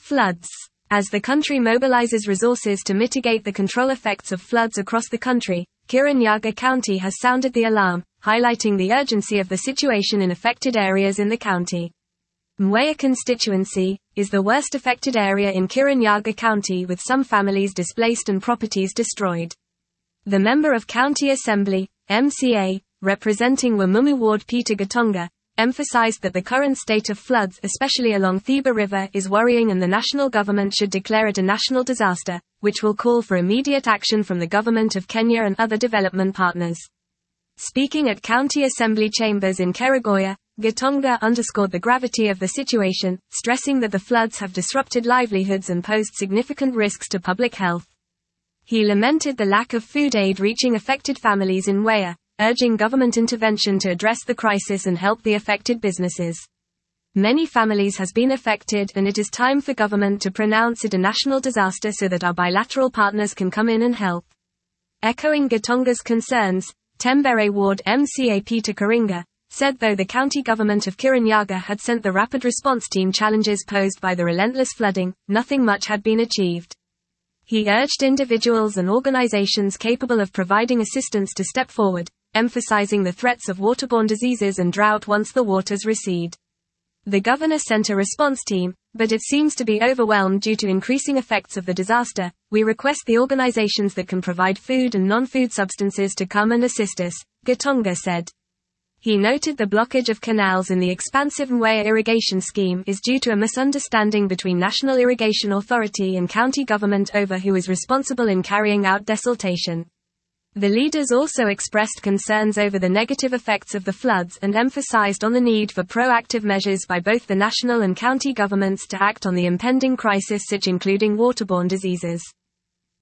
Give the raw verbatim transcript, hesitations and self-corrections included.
Floods. As the country mobilizes resources to mitigate the control effects of floods across the country, Kirinyaga County has sounded the alarm, highlighting the urgency of the situation in affected areas in the county. Mwea constituency is the worst affected area in Kirinyaga County, with some families displaced and properties destroyed. The Member of County Assembly, M C A, representing Wamumu Ward Peter Gatonga, emphasized that the current state of floods, especially along Thiba River, is worrying and the national government should declare it a national disaster, which will call for immediate action from the government of Kenya and other development partners. Speaking at County Assembly chambers in Kerugoya, Gatonga underscored the gravity of the situation, stressing that the floods have disrupted livelihoods and posed significant risks to public health. He lamented the lack of food aid reaching affected families in Mwea, urging government intervention to address the crisis and help the affected businesses. Many families has been affected, and it is time for government to pronounce it a national disaster so that our bilateral partners can come in and help. Echoing Gatonga's concerns, Tembere Ward M C A Peter Karinga said though the county government of Kirinyaga had sent the rapid response team challenges posed by the relentless flooding, nothing much had been achieved. He urged individuals and organizations capable of providing assistance to step forward, emphasizing the threats of waterborne diseases and drought once the waters recede. The governor sent a response team, but it seems to be overwhelmed due to increasing effects of the disaster. We request the organizations that can provide food and non-food substances to come and assist us, Gatonga said. He noted the blockage of canals in the expansive Mwea irrigation scheme is due to a misunderstanding between National Irrigation Authority and county government over who is responsible in carrying out desiltation. The leaders also expressed concerns over the negative effects of the floods and emphasized on the need for proactive measures by both the national and county governments to act on the impending crisis, such including waterborne diseases.